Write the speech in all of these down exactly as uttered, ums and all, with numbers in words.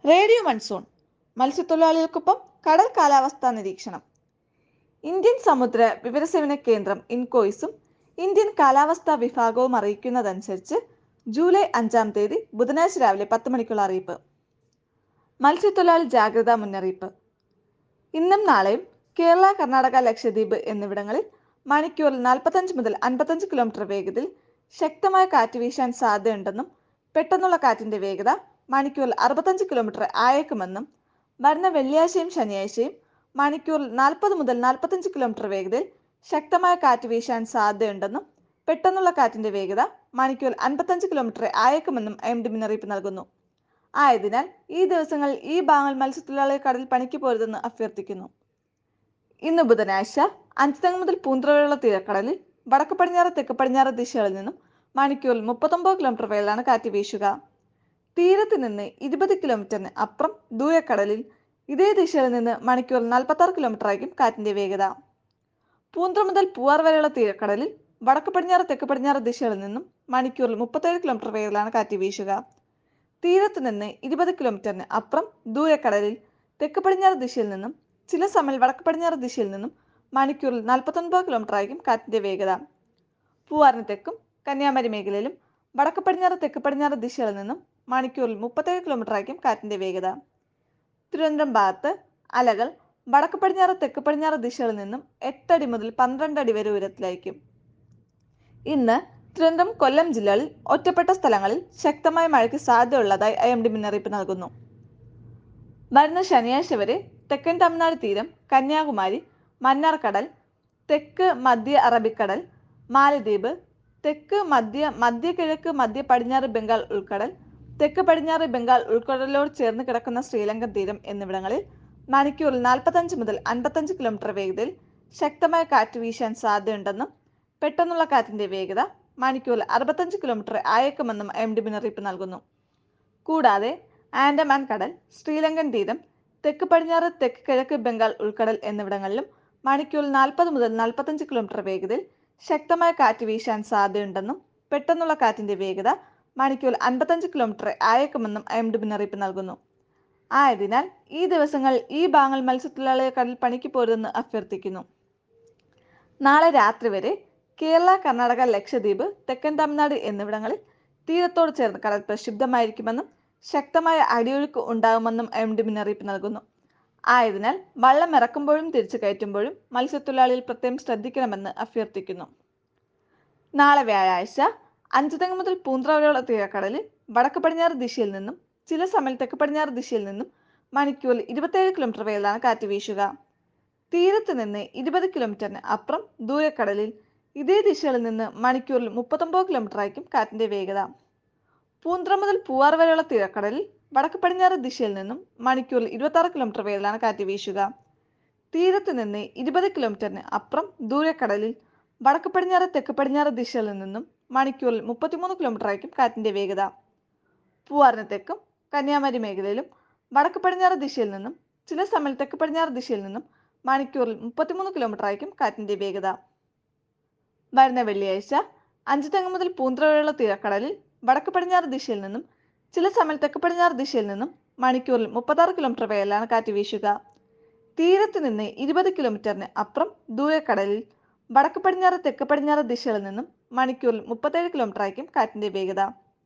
Radio monsoon മത്സ്യത്തൊഴിലാളികൾക്കൊപ്പം കടൽ കാലാവസ്ഥാ നിരീക്ഷണം. ഇന്ത്യൻ സമുദ്ര വിവരസേവന കേന്ദ്രം ഇൻകോയ്സും ഇന്ത്യൻ കാലാവസ്ഥാ വിഭാഗവും അറിയിക്കുന്നതനുസരിച്ച് ജൂലൈ അഞ്ചാം തീയതി ബുധനാഴ്ച രാവിലെ പത്ത് മണിക്കുള്ള അറിയിപ്പ്. മത്സ്യത്തൊഴിലാളി ജാഗ്രതാ മുന്നറിയിപ്പ്. ഇന്നും നാളെയും കേരള, കർണാടക, ലക്ഷദ്വീപ് എന്നിവിടങ്ങളിൽ മണിക്കൂറിൽ നാൽപ്പത്തഞ്ച് മുതൽ അൻപത്തഞ്ച് കിലോമീറ്റർ വേഗതയിൽ ശക്തമായ കാറ്റ് വീശാൻ സാധ്യതയുണ്ടെന്നും പെട്ടെന്നുള്ള കാറ്റിന്റെ വേഗത മണിക്കൂറിൽ അറുപത്തഞ്ച് കിലോമീറ്റർ ആയേക്കുമെന്നും വരുന്ന വെള്ളിയാഴ്ചയും ശനിയാഴ്ചയും മണിക്കൂറിൽ നാൽപ്പത് മുതൽ നാൽപ്പത്തഞ്ച് കിലോമീറ്റർ വേഗതയിൽ ശക്തമായ കാറ്റ് വീശാൻ സാധ്യതയുണ്ടെന്നും പെട്ടെന്നുള്ള കാറ്റിന്റെ വേഗത മണിക്കൂറിൽ അൻപത്തഞ്ച് കിലോമീറ്റർ ആയേക്കുമെന്നും ഐ എം ഡി മുന്നറിയിപ്പ് നൽകുന്നു. ആയതിനാൽ ഈ ദിവസങ്ങളിൽ ഈ ഭാഗങ്ങൾ മത്സ്യത്തൊഴിലാളികൾ കടലിൽ പണിക്ക് പോരുതെന്ന് അഭ്യർത്ഥിക്കുന്നു. ഇന്ന് ബുധനാഴ്ച അഞ്ചുതെങ്ങ് മുതൽ പൂന്തുറ വരെയുള്ള തീരക്കടലിൽ വടക്ക് പടിഞ്ഞാറ് തെക്ക് പടിഞ്ഞാറ് ദിശകളിൽ നിന്നും മണിക്കൂറിൽ മുപ്പത്തൊമ്പത് കിലോമീറ്റർ വേഗത്തിലാണ് കാറ്റ് വീശുക. തീരത്ത് നിന്ന് ഇരുപത് കിലോമീറ്ററിന് അപ്പുറം ദൂരക്കടലിൽ ഇതേ ദിശയിൽ നിന്ന് മണിക്കൂറിൽ നാൽപ്പത്തി ആറ് കിലോമീറ്റർ ആയിരിക്കും കാറ്റിന്റെ വേഗത. പൂന്തുറ മുതൽ പൂവാർ വരെയുള്ള തീരക്കടലിൽ വടക്ക് പടിഞ്ഞാറ് തെക്ക് പടിഞ്ഞാറ് ദിശകളിൽ നിന്നും മണിക്കൂറിൽ മുപ്പത്തേഴ് കിലോമീറ്റർ വേഗത്തിലാണ് കാറ്റ് വീശുക. തീരത്ത് നിന്ന് ഇരുപത് കിലോമീറ്ററിന് അപ്പുറം ദൂരക്കടലിൽ തെക്ക് പടിഞ്ഞാറ് ദിശയിൽ നിന്നും ചില സമയം വടക്ക് പടിഞ്ഞാറ് ദിശയിൽ നിന്നും മണിക്കൂറിൽ നാൽപ്പത്തൊൻപത് കിലോമീറ്റർ ആയിരിക്കും കാറ്റിന്റെ വേഗത. പൂവാറിന് തെക്കും കന്യാകുമാരി മേഖലയിലും വടക്ക് പടിഞ്ഞാറ് തെക്ക് പടിഞ്ഞാറ് ദിശകളിൽ നിന്നും മണിക്കൂറിൽ മുപ്പത്തേഴ് കിലോമീറ്റർ ആയിരിക്കും കാറ്റിന്റെ വേഗത. തിരുവനന്തപുരം ഭാഗത്ത് അലകൾ വടക്ക് പടിഞ്ഞാറ് തെക്ക് പടിഞ്ഞാറ് ദിശകളിൽ നിന്നും എട്ടടി മുതൽ പന്ത്രണ്ട് അടി വരെ ഉയരത്തിലായിരിക്കും. ഇന്ന് തിരുവനന്തപുരം, കൊല്ലം ജില്ലകളിൽ ഒറ്റപ്പെട്ട സ്ഥലങ്ങളിൽ ശക്തമായ മഴയ്ക്ക് സാധ്യതയുള്ളതായി ഐ എം ഡി മുന്നറിയിപ്പ് നൽകുന്നു. വരുന്ന ശനിയാഴ്ച വരെ തെക്കൻ തമിഴ്നാട് തീരം, കന്യാകുമാരി, മന്നാർ കടൽ, തെക്ക് മധ്യ അറബിക്കടൽ, മാലദ്വീപ്, തെക്ക് മധ്യ മധ്യ കിഴക്ക് മധ്യ പടിഞ്ഞാറ് ബംഗാൾ ഉൾക്കടൽ, തെക്ക് പടിഞ്ഞാറ് ബംഗാൾ ഉൾക്കടലിനോട് ചേർന്ന് കിടക്കുന്ന ശ്രീലങ്കൻ തീരം എന്നിവിടങ്ങളിൽ മണിക്കൂറിൽ നാൽപ്പത്തഞ്ച് മുതൽ അൻപത്തഞ്ച് കിലോമീറ്റർ വേഗതയിൽ ശക്തമായ കാറ്റ് വീശാൻ സാധ്യതയുണ്ടെന്നും പെട്ടെന്നുള്ള കാറ്റിന്റെ വേഗത മണിക്കൂറിൽ അറുപത്തഞ്ച് കിലോമീറ്റർ ആയേക്കുമെന്നും ഐ എം ഡി മുന്നറിയിപ്പ് നൽകുന്നു. കൂടാതെ ആൻഡമാൻ കടൽ, ശ്രീലങ്കൻ തീരം, തെക്ക് പടിഞ്ഞാറ് തെക്ക് കിഴക്ക് ബംഗാൾ ഉൾക്കടൽ എന്നിവിടങ്ങളിലും മണിക്കൂറിൽ നാൽപ്പത് മുതൽ നാൽപ്പത്തഞ്ച് കിലോമീറ്റർ വേഗതയിൽ ശക്തമായ കാറ്റ് വീശാൻ സാധ്യതയുണ്ടെന്നും പെട്ടെന്നുള്ള കാറ്റിന്റെ വേഗത മണിക്കൂറിൽ അൻപത്തഞ്ച് കിലോമീറ്റർ ആയേക്കുമെന്നും ഐ എം ഡി മുന്നറിയിപ്പ് നൽകുന്നു. ആയതിനാൽ ഈ ദിവസങ്ങളിൽ ഈ ഭാഗങ്ങൾ മത്സ്യത്തൊഴിലാളികൾ കടലിൽ പണിക്ക് പോരുതെന്ന് അഭ്യർത്ഥിക്കുന്നു. നാളെ രാത്രി വരെ കേരള, കർണാടക, ലക്ഷദ്വീപ്, തെക്കൻ തമിഴ്നാട് എന്നിവിടങ്ങളിൽ തീരത്തോട് ചേർന്ന് കടൽ പ്രക്ഷുബ്ധമായിരിക്കുമെന്നും ശക്തമായ അടിയൊഴുക്ക് ഉണ്ടാകുമെന്നും ഐ എം ഡി മുന്നറിയിപ്പ് നൽകുന്നു. ആയതിനാൽ വള്ളം ഇറക്കുമ്പോഴും തിരിച്ചു കയറ്റുമ്പോഴും മത്സ്യത്തൊഴിലാളികൾ പ്രത്യേകം ശ്രദ്ധിക്കണമെന്ന് അഭ്യർത്ഥിക്കുന്നു. നാളെ വ്യാഴാഴ്ച അഞ്ചുതെങ്ങ് മുതൽ പൂന്തുറ വരെയുള്ള തീരക്കടലിൽ വടക്ക് പടിഞ്ഞാറ് ദിശയിൽ നിന്നും ചില സമയം തെക്ക് പടിഞ്ഞാറ് ദിശയിൽ നിന്നും മണിക്കൂറിൽ ഇരുപത്തേഴ് കിലോമീറ്റർ വേഗത്തിലാണ് കാറ്റ് വീശുക. തീരത്ത് നിന്ന് ഇരുപത് കിലോമീറ്ററിന് അപ്പുറം ദൂരക്കടലിൽ ഇതേ ദിശയിൽ നിന്ന് മണിക്കൂറിൽ മുപ്പത്തൊമ്പത് കിലോമീറ്റർ ആയിരിക്കും കാറ്റിന്റെ വേഗത. പൂന്തുറ മുതൽ പൂവാർ വരെയുള്ള തീരക്കടലിൽ വടക്ക് പടിഞ്ഞാറ് ദിശയിൽ നിന്നും മണിക്കൂറിൽ ഇരുപത്തി ആറ് കിലോമീറ്റർ വേഗത്തിലാണ് കാറ്റ് വീശുക. തീരത്ത് നിന്ന് ഇരുപത് കിലോമീറ്ററിന് അപ്പുറം ദൂരക്കടലിൽ വടക്ക് പടിഞ്ഞാറ് തെക്ക് പടിഞ്ഞാറ് ദിശകളിൽ നിന്നും മണിക്കൂറിൽ മുപ്പത്തിമൂന്ന് കിലോമീറ്റർ ആയിരിക്കും കാറ്റിന്റെ വേഗത. പൂവാറിന് തെക്കും കന്യാകുമാരി മേഖലയിലും വടക്ക് പടിഞ്ഞാറ് ദിശയിൽ നിന്നും ചില സമയം തെക്ക് പടിഞ്ഞാറ് ദിശയിൽ നിന്നും മണിക്കൂറിൽ മുപ്പത്തിമൂന്ന് കിലോമീറ്റർ ആയിരിക്കും കാറ്റിന്റെ വേഗത. വരുന്ന വെള്ളിയാഴ്ച അഞ്ചുതെങ്ങ് മുതൽ പൂന്തുറ വരെയുള്ള തീരക്കടലിൽ വടക്ക് പടിഞ്ഞാറ് ദിശയിൽ നിന്നും ചില സമയം തെക്ക് പടിഞ്ഞാറ് ദിശയിൽ നിന്നും മണിക്കൂറിൽ മുപ്പത്താറ് കിലോമീറ്റർ വേഗത്തിലാണ് കാറ്റ് വീശുക. തീരത്ത് നിന്ന് ഇരുപത് കിലോമീറ്ററിന് അപ്പുറം ദൂരക്കടലിൽ വടക്ക് പടിഞ്ഞാറ് തെക്ക് പടിഞ്ഞാറ് ദിശകളിൽ നിന്നും മണിക്കൂറിൽ മുപ്പത്തേഴ് കിലോമീറ്റർ ആയിരിക്കും കാറ്റിന്റെ വേഗത.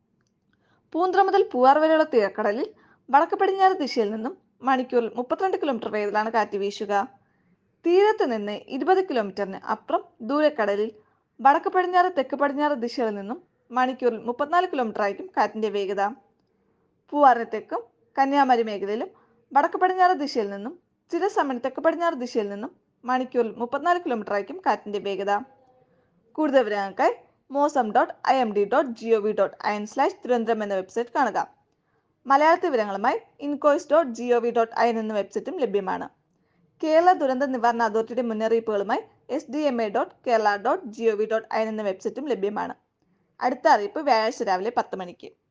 പൂന്തുറ മുതൽ പൂവാർ വരെയുള്ള തീരക്കടലിൽ വടക്ക് പടിഞ്ഞാറ് ദിശയിൽ നിന്നും മണിക്കൂറിൽ മുപ്പത്തിരണ്ട് കിലോമീറ്റർ വേഗത്തിലാണ് കാറ്റ് വീശുക. തീരത്ത് നിന്ന് ഇരുപത് കിലോമീറ്ററിന് അപ്പുറം ദൂരക്കടലിൽ വടക്ക് പടിഞ്ഞാറ് തെക്ക് പടിഞ്ഞാറ് ദിശകളിൽ നിന്നും മണിക്കൂറിൽ മുപ്പത്തിനാല് കിലോമീറ്റർ ആയിരിക്കും കാറ്റിന്റെ വേഗത. പൂവാറിന് തെക്കും കന്യാകുമാരി മേഖലയിലും വടക്ക് പടിഞ്ഞാറ് ദിശയിൽ നിന്നും ചില സമയം തെക്ക് പടിഞ്ഞാറ് ദിശയിൽ നിന്നും മണിക്കൂറിൽ മുപ്പത്തിനാല് കിലോമീറ്റർ ആയിരിക്കും കാറ്റിന്റെ വേഗത. കൂടുതൽ വിവരങ്ങൾക്കായി Mausam dot I M D dot G O V dot I N slash Thiruvananthapuram എന്ന വെബ്സൈറ്റ് കാണുക. മലയാളത്തിൽ വിവരങ്ങളുമായി INCOIS dot G O V dot I N എന്ന വെബ്സൈറ്റും ലഭ്യമാണ്. കേരള ദുരന്ത നിവാരണ അതോറിറ്റിയുടെ മുന്നറിയിപ്പുകളുമായി S D M A dot Kerala dot G O V dot I N എന്ന വെബ്സൈറ്റും ലഭ്യമാണ്. അടുത്ത അറിയിപ്പ് വ്യാഴാഴ്ച രാവിലെ പത്ത് മണിക്ക്.